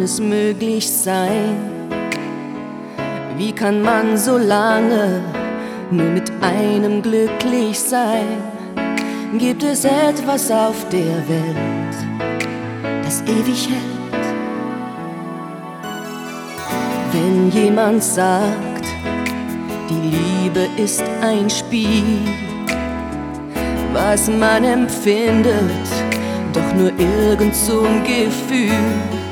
es möglich sein? Wie kann man so lange nur mit einem glücklich sein? Gibt es etwas auf der Welt, das ewig hält? Wenn jemand sagt, die Liebe ist ein Spiel, was man empfindet, doch nur irgend so ein Gefühl.